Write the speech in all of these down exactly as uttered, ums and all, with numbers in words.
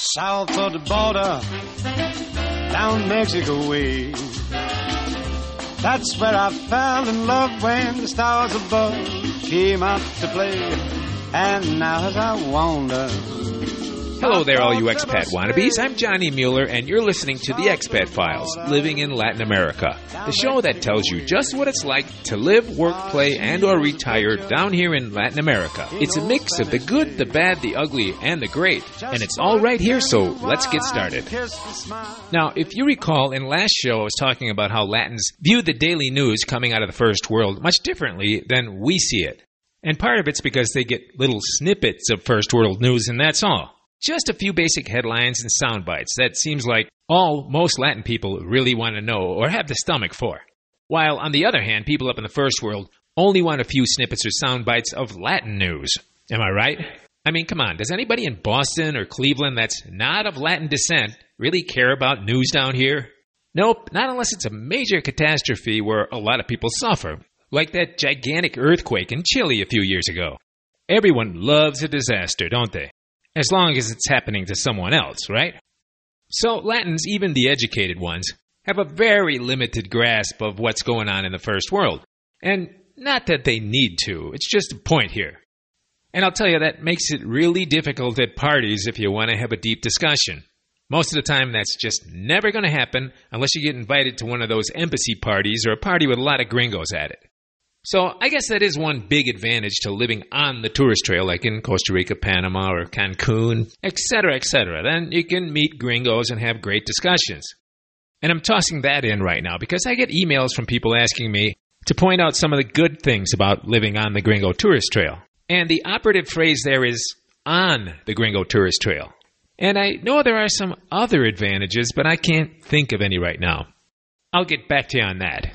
south of the border, down Mexico way. That's where I fell in love when the stars above came out to play. And now as I wander... Hello there, all you expat wannabes. I'm Johnny Mueller, and you're listening to The Expat Files, Living in Latin America, the show that tells you just what it's like to live, work, play, and or retire down here in Latin America. It's a mix of the good, the bad, the ugly, and the great, and it's all right here, so let's get started. Now, if you recall, in last show I was talking about how Latins view the daily news coming out of the first world much differently than we see it. And part of it's because they get little snippets of first world news, and that's all. Just a few basic headlines and sound bites that seems like all most Latin people really want to know or have the stomach for. While, on the other hand, people up in the first world only want a few snippets or sound bites of Latin news. Am I right? I mean, come on, does anybody in Boston or Cleveland that's not of Latin descent really care about news down here? Nope, not unless it's a major catastrophe where a lot of people suffer, like that gigantic earthquake in Chile a few years ago. Everyone loves a disaster, don't they? As long as it's happening to someone else, right? So Latins, even the educated ones, have a very limited grasp of what's going on in the first world. And not that they need to, it's just a point here. And I'll tell you, that makes it really difficult at parties if you want to have a deep discussion. Most of the time, that's just never going to happen unless you get invited to one of those embassy parties or a party with a lot of gringos at it. So I guess that is one big advantage to living on the tourist trail, like in Costa Rica, Panama, or Cancun, et cetera, et cetera. Then you can meet gringos and have great discussions. And I'm tossing that in right now because I get emails from people asking me to point out some of the good things about living on the Gringo Tourist Trail. And the operative phrase there is on the Gringo Tourist Trail. And I know there are some other advantages, but I can't think of any right now. I'll get back to you on that.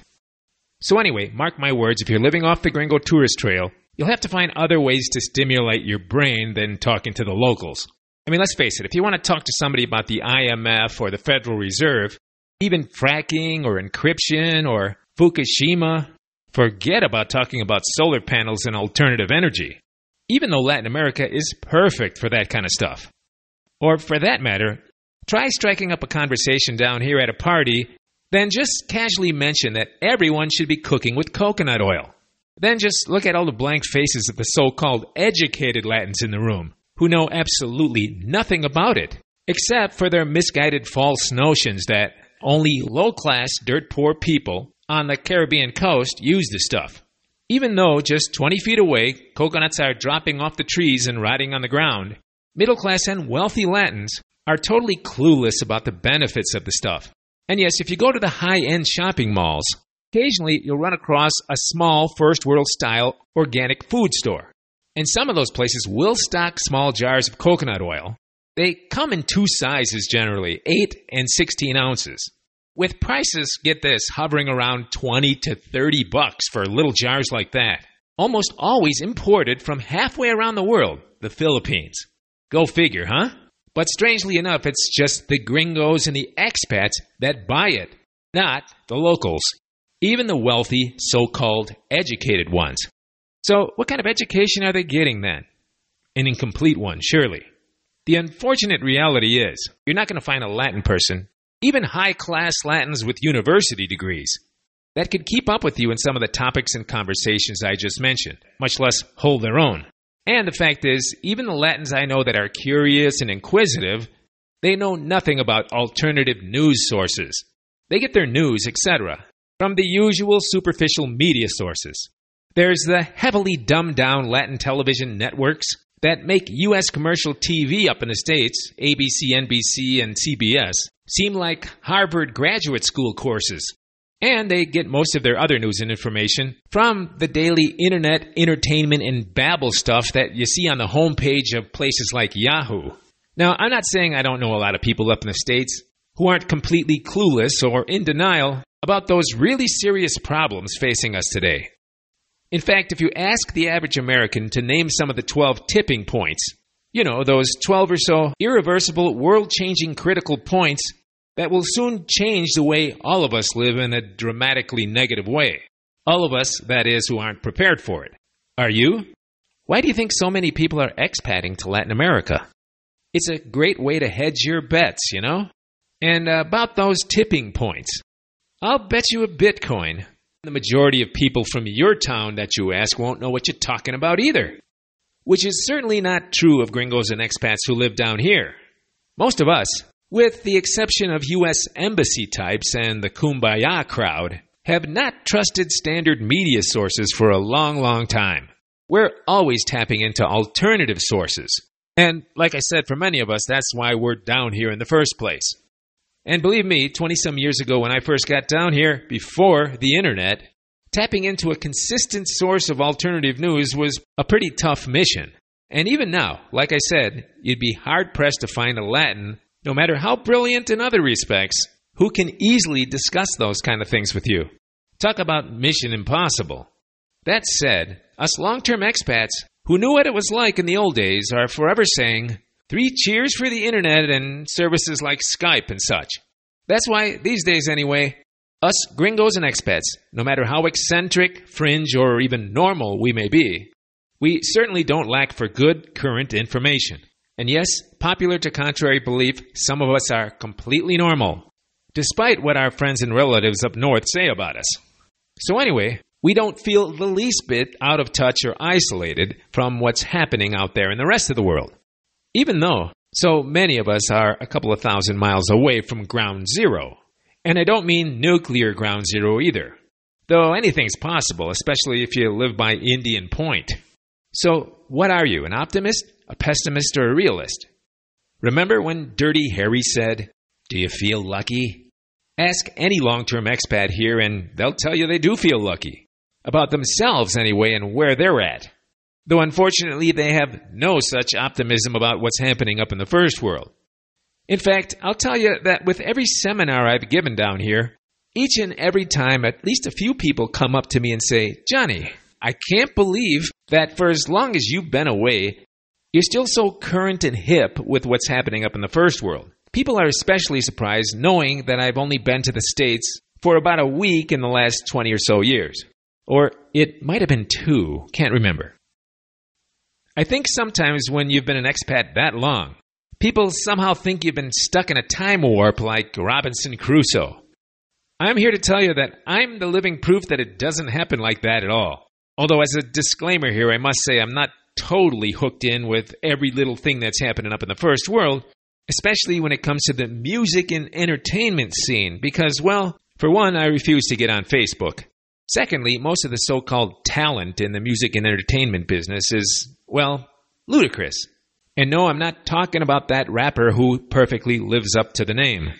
So anyway, mark my words, if you're living off the Gringo Tourist Trail, you'll have to find other ways to stimulate your brain than talking to the locals. I mean, let's face it, if you want to talk to somebody about the I M F or the Federal Reserve, even fracking or encryption or Fukushima, forget about talking about solar panels and alternative energy, even though Latin America is perfect for that kind of stuff. Or for that matter, try striking up a conversation down here at a party. Then just casually mention that everyone should be cooking with coconut oil. Then just look at all the blank faces of the so-called educated Latins in the room, who know absolutely nothing about it, except for their misguided false notions that only low-class, dirt-poor people on the Caribbean coast use the stuff. Even though just twenty feet away, coconuts are dropping off the trees and rotting on the ground, middle-class and wealthy Latins are totally clueless about the benefits of the stuff. And yes, if you go to the high-end shopping malls, occasionally you'll run across a small first-world-style organic food store. And some of those places will stock small jars of coconut oil. They come in two sizes generally, eight and sixteen ounces. With prices, get this, hovering around twenty to thirty bucks for little jars like that. Almost always imported from halfway around the world, the Philippines. Go figure, huh? But strangely enough, it's just the gringos and the expats that buy it, not the locals, even the wealthy, so-called educated ones. So what kind of education are they getting then? An incomplete one, surely. The unfortunate reality is, you're not going to find a Latin person, even high-class Latins with university degrees, that could keep up with you in some of the topics and conversations I just mentioned, much less hold their own. And the fact is, even the Latins I know that are curious and inquisitive, they know nothing about alternative news sources. They get their news, et cetera, from the usual superficial media sources. There's the heavily dumbed-down Latin television networks that make U S commercial T V up in the States, A B C, N B C, and C B S, seem like Harvard graduate school courses. And they get most of their other news and information from the daily internet entertainment and babble stuff that you see on the homepage of places like Yahoo. Now, I'm not saying I don't know a lot of people up in the States who aren't completely clueless or in denial about those really serious problems facing us today. In fact, if you ask the average American to name some of the twelve tipping points, you know, those twelve or so irreversible, world-changing critical points that will soon change the way all of us live in a dramatically negative way. All of us, that is, who aren't prepared for it. Are you? Why do you think so many people are expatting to Latin America? It's a great way to hedge your bets, you know? And uh, about those tipping points, I'll bet you a Bitcoin the majority of people from your town that you ask won't know what you're talking about either. Which is certainly not true of gringos and expats who live down here. Most of us, with the exception of U S embassy types and the Kumbaya crowd, have not trusted standard media sources for a long, long time. We're always tapping into alternative sources. And like I said, for many of us, that's why we're down here in the first place. And believe me, twenty-some years ago when I first got down here, before the internet, tapping into a consistent source of alternative news was a pretty tough mission. And even now, like I said, you'd be hard-pressed to find a Latin, no matter how brilliant in other respects, who can easily discuss those kind of things with you. Talk about mission impossible. That said, us long-term expats who knew what it was like in the old days are forever saying, three cheers for the internet and services like Skype and such. That's why, these days anyway, us gringos and expats, no matter how eccentric, fringe, or even normal we may be, we certainly don't lack for good, current information. And yes, popular to contrary belief, some of us are completely normal, despite what our friends and relatives up north say about us. So anyway, we don't feel the least bit out of touch or isolated from what's happening out there in the rest of the world. Even though so many of us are a couple of thousand miles away from ground zero. And I don't mean nuclear ground zero either. Though anything's possible, especially if you live by Indian Point. So, what are you, an optimist, a pessimist, or a realist? Remember when Dirty Harry said, "Do you feel lucky?" Ask any long-term expat here and they'll tell you they do feel lucky. About themselves anyway and where they're at. Though unfortunately they have no such optimism about what's happening up in the first world. In fact, I'll tell you that with every seminar I've given down here, each and every time at least a few people come up to me and say, "Johnny, I can't believe that for as long as you've been away, you're still so current and hip with what's happening up in the first world." People are especially surprised knowing that I've only been to the States for about a week in the last twenty or so years. Or it might have been two, can't remember. I think sometimes when you've been an expat that long, people somehow think you've been stuck in a time warp like Robinson Crusoe. I'm here to tell you that I'm the living proof that it doesn't happen like that at all. Although as a disclaimer here, I must say I'm not totally hooked in with every little thing that's happening up in the first world, especially when it comes to the music and entertainment scene, because, well, for one, I refuse to get on Facebook. Secondly, most of the so-called talent in the music and entertainment business is, well, ludicrous. And no, I'm not talking about that rapper who perfectly lives up to the name.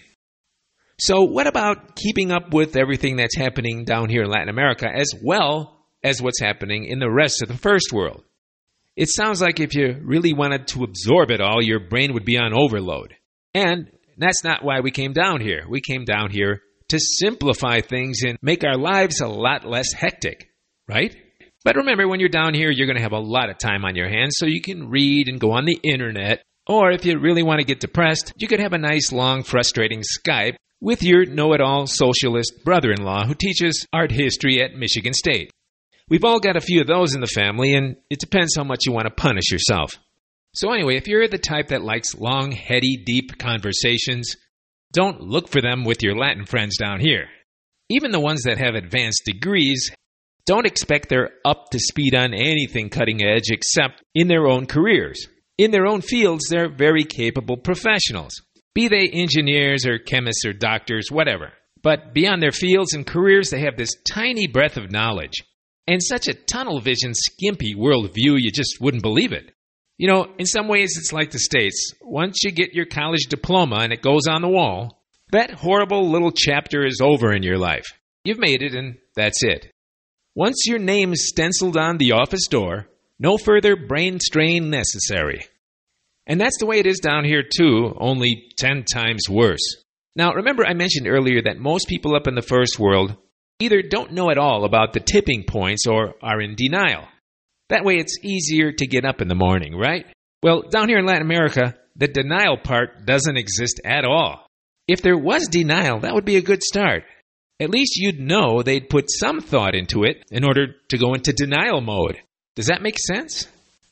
So what about keeping up with everything that's happening down here in Latin America as well as what's happening in the rest of the first world? It sounds like if you really wanted to absorb it all, your brain would be on overload. And that's not why we came down here. We came down here to simplify things and make our lives a lot less hectic, right? But remember, when you're down here, you're going to have a lot of time on your hands, so you can read and go on the internet. Or if you really want to get depressed, you could have a nice, long, frustrating Skype with your know-it-all socialist brother-in-law who teaches art history at Michigan State. We've all got a few of those in the family, and it depends how much you want to punish yourself. So anyway, if you're the type that likes long, heady, deep conversations, don't look for them with your Latin friends down here. Even the ones that have advanced degrees, don't expect they're up to speed on anything cutting edge except in their own careers. In their own fields, they're very capable professionals. Be they engineers or chemists or doctors, whatever. But beyond their fields and careers, they have this tiny breadth of knowledge. And such a tunnel vision, skimpy worldview, you just wouldn't believe it. You know, in some ways it's like the States. Once you get your college diploma and it goes on the wall, that horrible little chapter is over in your life. You've made it and that's it. Once your name is stenciled on the office door, no further brain strain necessary. And that's the way it is down here too, only ten times worse. Now remember I mentioned earlier that most people up in the first world either don't know at all about the tipping points or are in denial. That way it's easier to get up in the morning, right? Well, down here in Latin America, the denial part doesn't exist at all. If there was denial, that would be a good start. At least you'd know they'd put some thought into it in order to go into denial mode. Does that make sense?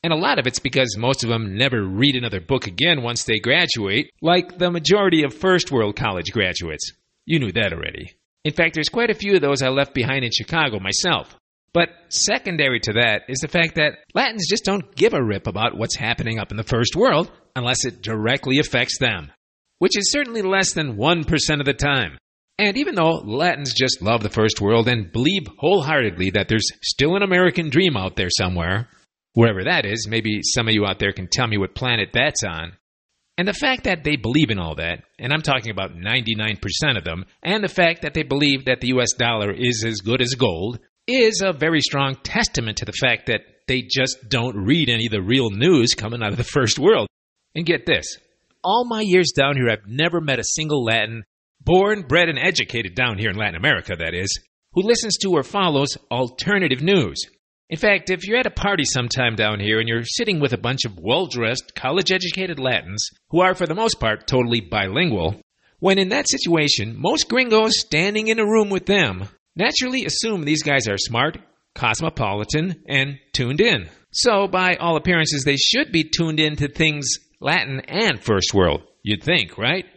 And a lot of it's because most of them never read another book again once they graduate, like the majority of first world college graduates. You knew that already. In fact, there's quite a few of those I left behind in Chicago myself. But secondary to that is the fact that Latins just don't give a rip about what's happening up in the first world unless it directly affects them, which is certainly less than one percent of the time. And even though Latins just love the first world and believe wholeheartedly that there's still an American dream out there somewhere, wherever that is, maybe some of you out there can tell me what planet that's on. And the fact that they believe in all that, and I'm talking about ninety-nine percent of them, and the fact that they believe that the U S dollar is as good as gold, is a very strong testament to the fact that they just don't read any of the real news coming out of the first world. And get this, all my years down here, I've never met a single Latin, born, bred, and educated down here in Latin America, that is, who listens to or follows alternative news. In fact, if you're at a party sometime down here and you're sitting with a bunch of well-dressed, college-educated Latins who are, for the most part, totally bilingual, when in that situation, most gringos standing in a room with them naturally assume these guys are smart, cosmopolitan, and tuned in. So, by all appearances, they should be tuned in to things Latin and First World, you'd think, right?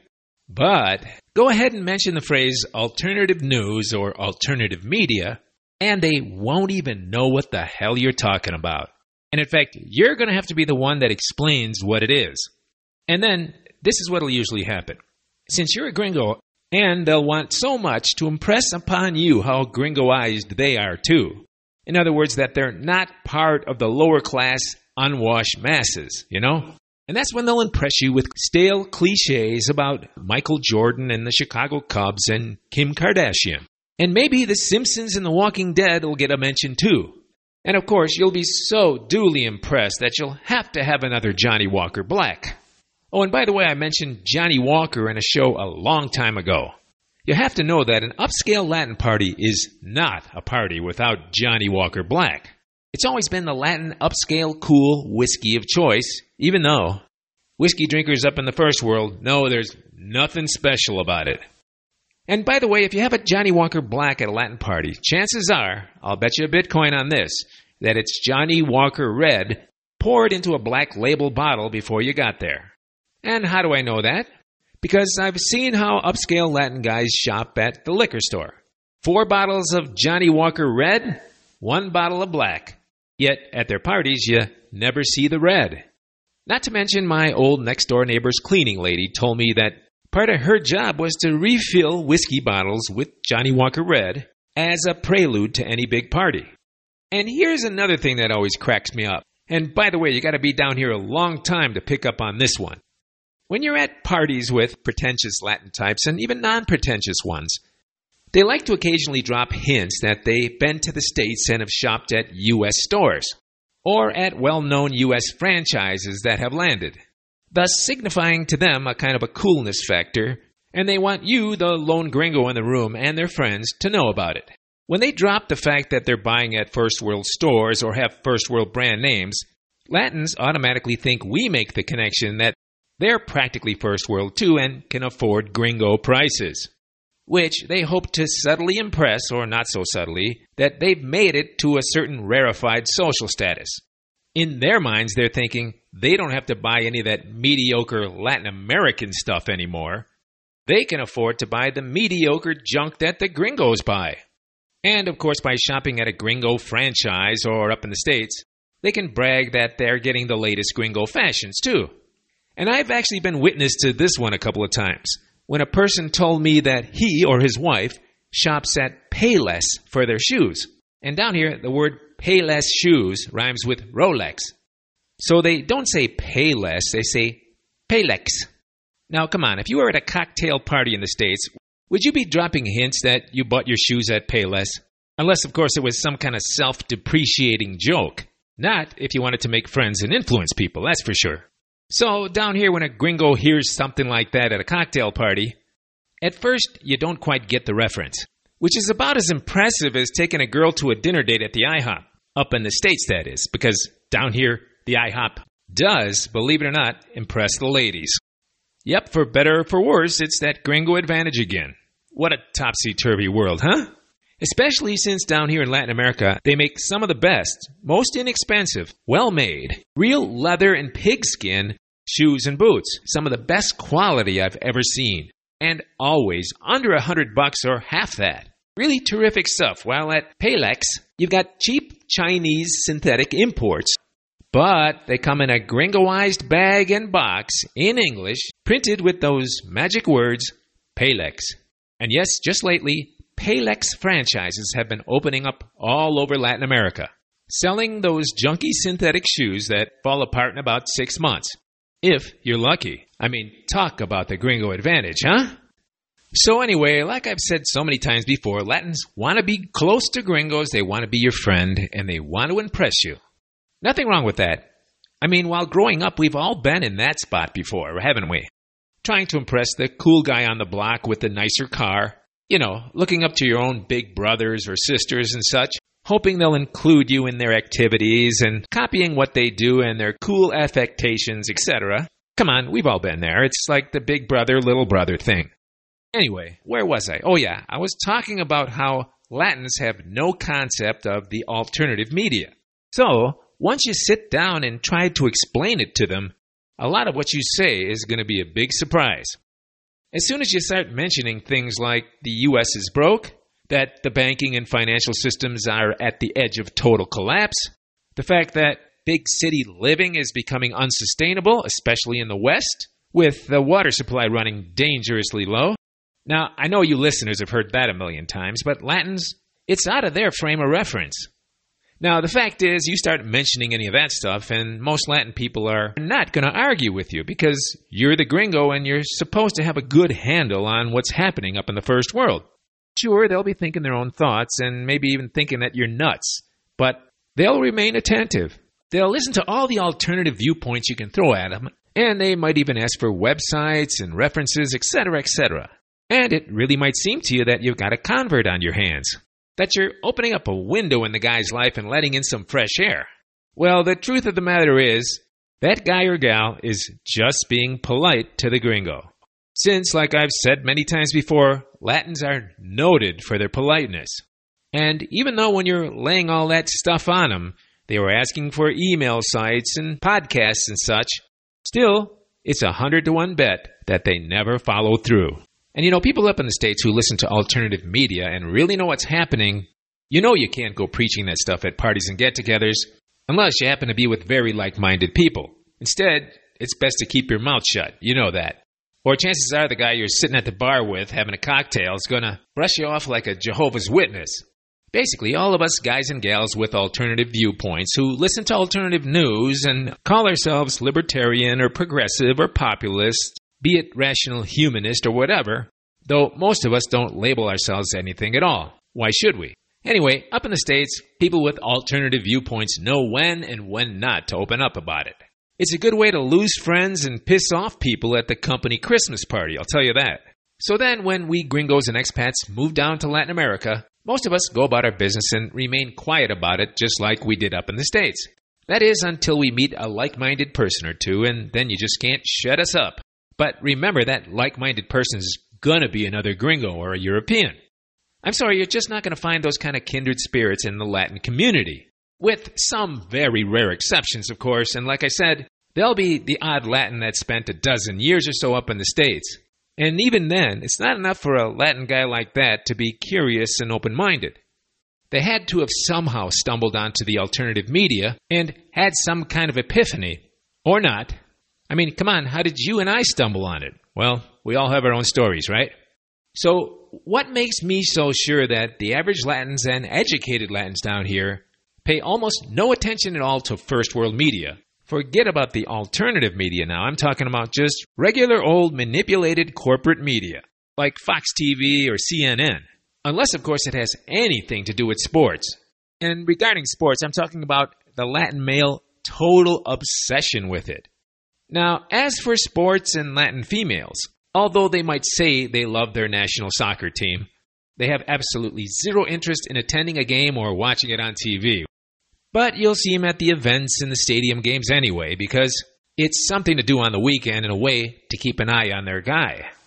But go ahead and mention the phrase alternative news or alternative media, and they won't even know what the hell you're talking about. And in fact, you're going to have to be the one that explains what it is. And then, this is what will usually happen. Since you're a gringo, and they'll want so much to impress upon you how gringoized they are too. In other words, that they're not part of the lower class, unwashed masses, you know? And that's when they'll impress you with stale cliches about Michael Jordan and the Chicago Cubs and Kim Kardashian. And maybe The Simpsons and The Walking Dead will get a mention too. And of course, you'll be so duly impressed that you'll have to have another Johnny Walker Black. Oh, and by the way, I mentioned Johnny Walker in a show a long time ago. You have to know that an upscale Latin party is not a party without Johnny Walker Black. It's always been the Latin upscale cool whiskey of choice, even though whiskey drinkers up in the first world know there's nothing special about it. And by the way, if you have a Johnny Walker Black at a Latin party, chances are, I'll bet you a Bitcoin on this, that it's Johnny Walker Red poured into a black label bottle before you got there. And how do I know that? Because I've seen how upscale Latin guys shop at the liquor store. Four bottles of Johnny Walker Red, one bottle of black. Yet at their parties, you never see the red. Not to mention my old next-door neighbor's cleaning lady told me that part of her job was to refill whiskey bottles with Johnny Walker Red as a prelude to any big party. And here's another thing that always cracks me up. And by the way, you got to be down here a long time to pick up on this one. When you're at parties with pretentious Latin types and even non-pretentious ones, they like to occasionally drop hints that they've been to the States and have shopped at U S stores, or at well-known U S franchises that have landed, thus signifying to them a kind of a coolness factor, and they want you, the lone gringo in the room, and their friends to know about it. When they drop the fact that they're buying at first world stores or have first world brand names, Latins automatically think we make the connection that they're practically first world too and can afford gringo prices, which they hope to subtly impress, or not so subtly, that they've made it to a certain rarefied social status. In their minds, they're thinking they don't have to buy any of that mediocre Latin American stuff anymore. They can afford to buy the mediocre junk that the gringos buy. And of course, by shopping at a gringo franchise or up in the States, they can brag that they're getting the latest gringo fashions too. And I've actually been witness to this one a couple of times, when a person told me that he or his wife shops at Payless for their shoes. And down here, the word Payless shoes rhymes with Rolex. So they don't say Payless, they say Paylex. Now, come on, if you were at a cocktail party in the States, would you be dropping hints that you bought your shoes at Payless? Unless, of course, it was some kind of self-depreciating joke. Not if you wanted to make friends and influence people, that's for sure. So, down here, when a gringo hears something like that at a cocktail party, at first, you don't quite get the reference, which is about as impressive as taking a girl to a dinner date at the IHOP, up in the States, that is, because down here, the IHOP does, believe it or not, impress the ladies. Yep, for better or for worse, it's that gringo advantage again. What a topsy-turvy world, huh? Especially since down here in Latin America, they make some of the best, most inexpensive, well-made, real leather and pigskin shoes and boots. Some of the best quality I've ever seen. And always under a hundred bucks or half that. Really terrific stuff. While at Palex, you've got cheap Chinese synthetic imports. But they come in a gringoized bag and box in English, printed with those magic words, Palex. And yes, just lately, Palex franchises have been opening up all over Latin America, selling those junky synthetic shoes that fall apart in about six months. If you're lucky. I mean, talk about the gringo advantage, huh? So anyway, like I've said so many times before, Latins want to be close to gringos, they want to be your friend, and they want to impress you. Nothing wrong with that. I mean, while growing up, we've all been in that spot before, haven't we? Trying to impress the cool guy on the block with the nicer car. You know, looking up to your own big brothers or sisters and such, hoping they'll include you in their activities and copying what they do and their cool affectations, et cetera. Come on, we've all been there. It's like the big brother, little brother thing. Anyway, where was I? Oh yeah, I was talking about how Latins have no concept of the alternative media. So, once you sit down and try to explain it to them, a lot of what you say is going to be a big surprise. As soon as you start mentioning things like the U S is broke, that the banking and financial systems are at the edge of total collapse, the fact that big city living is becoming unsustainable, especially in the West, with the water supply running dangerously low. Now, I know you listeners have heard that a million times, but Latins, it's out of their frame of reference. Now, the fact is, you start mentioning any of that stuff, and most Latin people are not going to argue with you because you're the gringo and you're supposed to have a good handle on what's happening up in the first world. Sure, they'll be thinking their own thoughts and maybe even thinking that you're nuts, but they'll remain attentive. They'll listen to all the alternative viewpoints you can throw at them, and they might even ask for websites and references, et cetera, et cetera. And it really might seem to you that you've got a convert on your hands. That you're opening up a window in the guy's life and letting in some fresh air. Well, the truth of the matter is, that guy or gal is just being polite to the gringo. Since, like I've said many times before, Latins are noted for their politeness. And even though when you're laying all that stuff on them, they were asking for email sites and podcasts and such, still, it's a hundred to one bet that they never follow through. And you know, people up in the States who listen to alternative media and really know what's happening, you know you can't go preaching that stuff at parties and get-togethers unless you happen to be with very like-minded people. Instead, it's best to keep your mouth shut. You know that. Or chances are the guy you're sitting at the bar with having a cocktail is going to brush you off like a Jehovah's Witness. Basically, all of us guys and gals with alternative viewpoints who listen to alternative news and call ourselves libertarian or progressive or populist, be it rational humanist or whatever, though most of us don't label ourselves anything at all. Why should we? Anyway, up in the States, people with alternative viewpoints know when and when not to open up about it. It's a good way to lose friends and piss off people at the company Christmas party, I'll tell you that. So then when we gringos and expats move down to Latin America, most of us go about our business and remain quiet about it just like we did up in the States. That is, until we meet a like-minded person or two, and then you just can't shut us up. But remember, that like-minded person is gonna be another gringo or a European. I'm sorry, you're just not gonna find those kind of kindred spirits in the Latin community. With some very rare exceptions, of course, and like I said, there'll be the odd Latin that spent a dozen years or so up in the States. And even then, it's not enough for a Latin guy like that to be curious and open-minded. They had to have somehow stumbled onto the alternative media and had some kind of epiphany. Or not. I mean, come on, how did you and I stumble on it? Well, we all have our own stories, right? So, what makes me so sure that the average Latins and educated Latins down here pay almost no attention at all to first world media? Forget about the alternative media now. I'm talking about just regular old manipulated corporate media, like Fox T V or C N N. Unless, of course, it has anything to do with sports. And regarding sports, I'm talking about the Latin male total obsession with it. Now, as for sports and Latin females, although they might say they love their national soccer team, they have absolutely zero interest in attending a game or watching it on T V. But you'll see them at the events and the stadium games anyway, because it's something to do on the weekend in a way to keep an eye on their guy.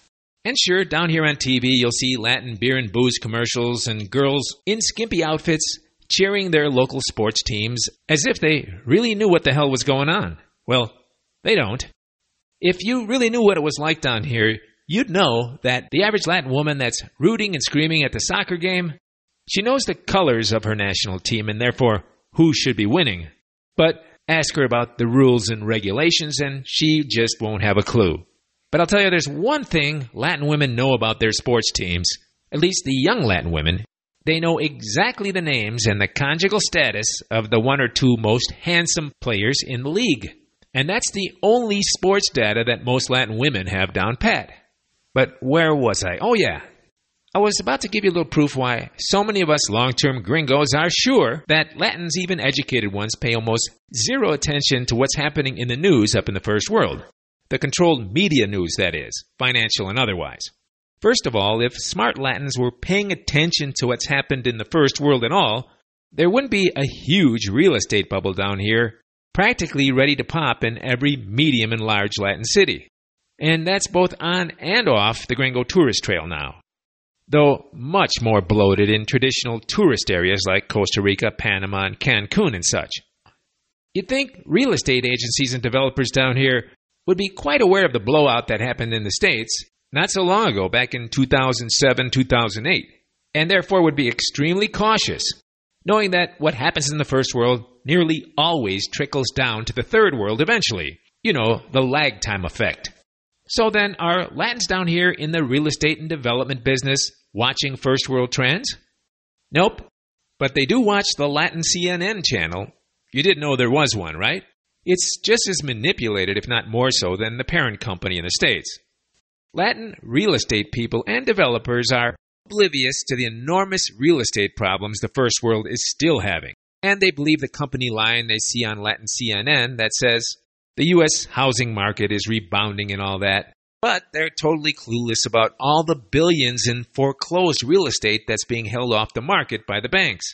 And sure, down here on T V, you'll see Latin beer and booze commercials and girls in skimpy outfits cheering their local sports teams as if they really knew what the hell was going on. Well, they don't. If you really knew what it was like down here, you'd know that the average Latin woman that's rooting and screaming at the soccer game, she knows the colors of her national team and therefore who should be winning. But ask her about the rules and regulations and she just won't have a clue. But I'll tell you, there's one thing Latin women know about their sports teams, at least the young Latin women. They know exactly the names and the conjugal status of the one or two most handsome players in the league. And that's the only sports data that most Latin women have down pat. But where was I? Oh yeah, I was about to give you a little proof why so many of us long-term gringos are sure that Latins, even educated ones, pay almost zero attention to what's happening in the news up in the first world. The controlled media news, that is, financial and otherwise. First of all, if smart Latins were paying attention to what's happened in the first world and all, there wouldn't be a huge real estate bubble down here, practically ready to pop in every medium and large Latin city. And that's both on and off the Gringo tourist trail now. Though much more bloated in traditional tourist areas like Costa Rica, Panama, and Cancun and such. You'd think real estate agencies and developers down here would be quite aware of the blowout that happened in the States not so long ago, back in two thousand seven, two thousand eight, and therefore would be extremely cautious, knowing that what happens in the first world nearly always trickles down to the third world eventually. You know, the lag time effect. So then, are Latins down here in the real estate and development business watching first world trends? Nope. But they do watch the Latin C N N channel. You didn't know there was one, right? It's just as manipulated, if not more so, than the parent company in the States. Latin real estate people and developers are oblivious to the enormous real estate problems the first world is still having. And they believe the company line they see on Latin C N N that says the U S housing market is rebounding and all that. But they're totally clueless about all the billions in foreclosed real estate that's being held off the market by the banks.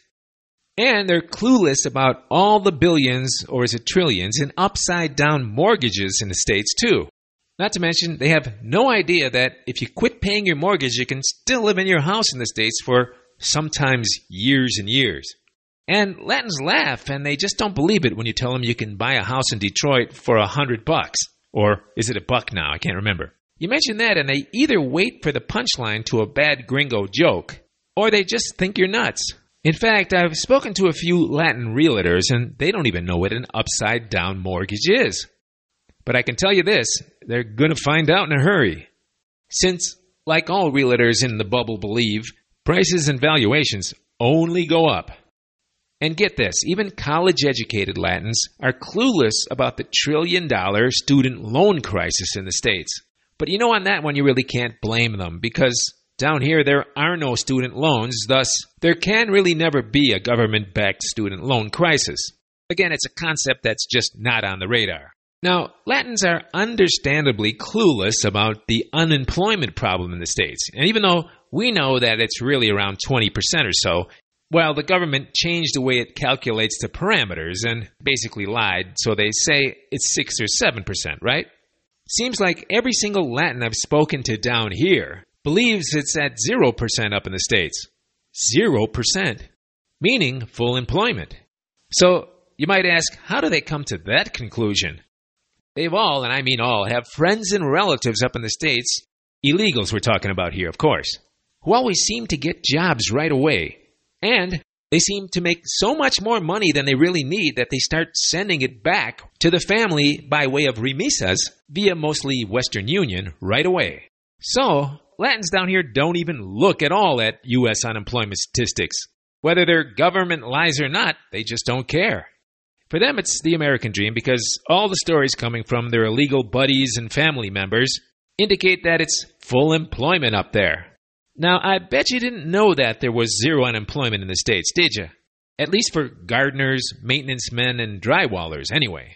And they're clueless about all the billions, or is it trillions, in upside-down mortgages in the States, too. Not to mention, they have no idea that if you quit paying your mortgage, you can still live in your house in the States for sometimes years and years. And Latins laugh, and they just don't believe it when you tell them you can buy a house in Detroit for a hundred bucks. Or is it a buck now? I can't remember. You mention that, and they either wait for the punchline to a bad gringo joke, or they just think you're nuts. In fact, I've spoken to a few Latin realtors, and they don't even know what an upside-down mortgage is. But I can tell you this, they're going to find out in a hurry. Since, like all realtors in the bubble believe, prices and valuations only go up. And get this, even college-educated Latins are clueless about the trillion-dollar student loan crisis in the States. But you know, on that one, you really can't blame them, because down here there are no student loans, thus there can really never be a government-backed student loan crisis. Again, it's a concept that's just not on the radar. Now, Latins are understandably clueless about the unemployment problem in the States, and even though we know that it's really around twenty percent or so, well, the government changed the way it calculates the parameters and basically lied, so they say it's six or seven percent, right? Seems like every single Latin I've spoken to down here believes it's at zero percent up in the States. zero percent. Meaning full employment. So, you might ask, how do they come to that conclusion? They've all, and I mean all, have friends and relatives up in the States, illegals we're talking about here, of course, who always seem to get jobs right away. And they seem to make so much more money than they really need that they start sending it back to the family by way of remisas via mostly Western Union right away. So, Latins down here don't even look at all at U S unemployment statistics. Whether they're government lies or not, they just don't care. For them, it's the American dream because all the stories coming from their illegal buddies and family members indicate that it's full employment up there. Now, I bet you didn't know that there was zero unemployment in the States, did you? At least for gardeners, maintenance men, and drywallers, anyway.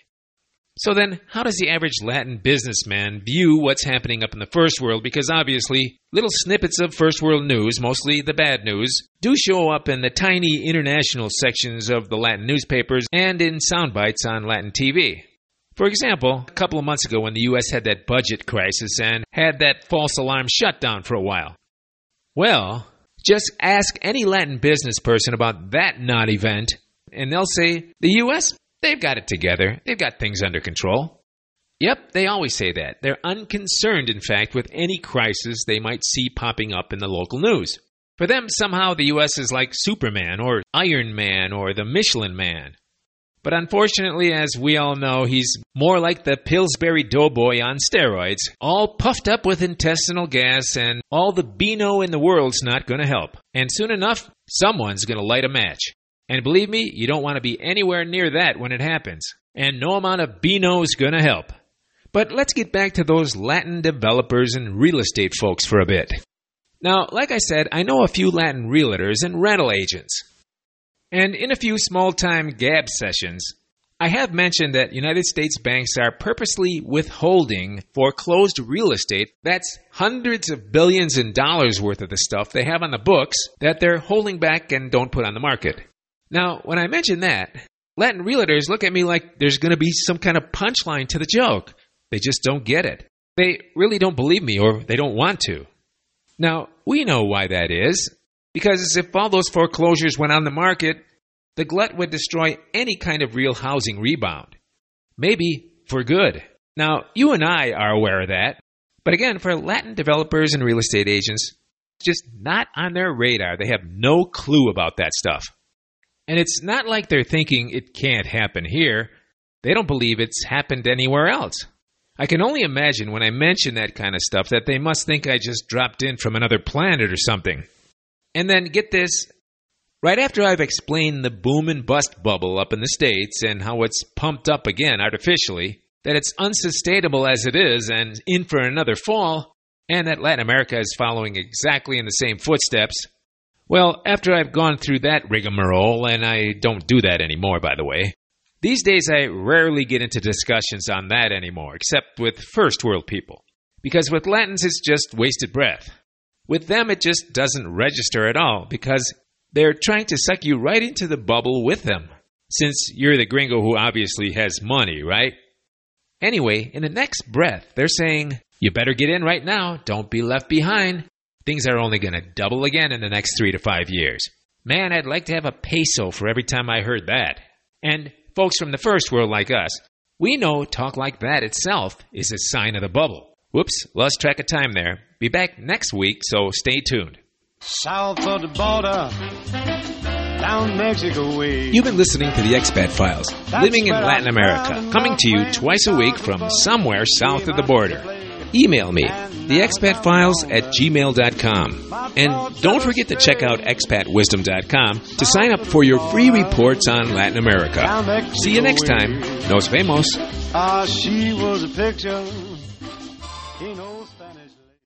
So then, how does the average Latin businessman view what's happening up in the first world? Because obviously, little snippets of first world news, mostly the bad news, do show up in the tiny international sections of the Latin newspapers and in sound bites on Latin T V. For example, a couple of months ago when the U S had that budget crisis and had that false alarm shutdown for a while. Well, just ask any Latin business person about that non-event, and they'll say, the U S, they've got it together. They've got things under control. Yep, they always say that. They're unconcerned, in fact, with any crisis they might see popping up in the local news. For them, somehow the U S is like Superman or Iron Man or the Michelin Man. But unfortunately, as we all know, he's more like the Pillsbury Doughboy on steroids, all puffed up with intestinal gas, and all the Beano in the world's not going to help. And soon enough, someone's going to light a match. And believe me, you don't want to be anywhere near that when it happens. And no amount of Beano's going to help. But let's get back to those Latin developers and real estate folks for a bit. Now, like I said, I know a few Latin realtors and rental agents. And in a few small-time gab sessions, I have mentioned that United States banks are purposely withholding foreclosed real estate. That's hundreds of billions in dollars worth of the stuff they have on the books that they're holding back and don't put on the market. Now, when I mention that, Latin realtors look at me like there's going to be some kind of punchline to the joke. They just don't get it. They really don't believe me, or they don't want to. Now, we know why that is. Because if all those foreclosures went on the market, the glut would destroy any kind of real housing rebound. Maybe for good. Now, you and I are aware of that. But again, for Latin developers and real estate agents, it's just not on their radar. They have no clue about that stuff. And it's not like they're thinking it can't happen here. They don't believe it's happened anywhere else. I can only imagine when I mention that kind of stuff that they must think I just dropped in from another planet or something. And then, get this, right after I've explained the boom and bust bubble up in the States and how it's pumped up again artificially, that it's unsustainable as it is and in for another fall, and that Latin America is following exactly in the same footsteps, well, after I've gone through that rigmarole, and I don't do that anymore, by the way, these days I rarely get into discussions on that anymore, except with first world people. Because with Latins, it's just wasted breath. With them, it just doesn't register at all because they're trying to suck you right into the bubble with them, since you're the gringo who obviously has money, right? Anyway, in the next breath, they're saying, you better get in right now, don't be left behind. Things are only going to double again in the next three to five years. Man, I'd like to have a peso for every time I heard that. And folks from the first world like us, we know talk like that itself is a sign of the bubble. Whoops, lost track of time there. Be back next week, so stay tuned. South of the border, down Mexico way. You've been listening to the Expat Files, living in Latin America, coming to you twice a week from somewhere south of the border. Email me, the expat files at gmail dot com. And don't forget to check out expat wisdom dot com to sign up for your free reports on Latin America. See you next time. Nos vemos. Ah, she was a picture. You know.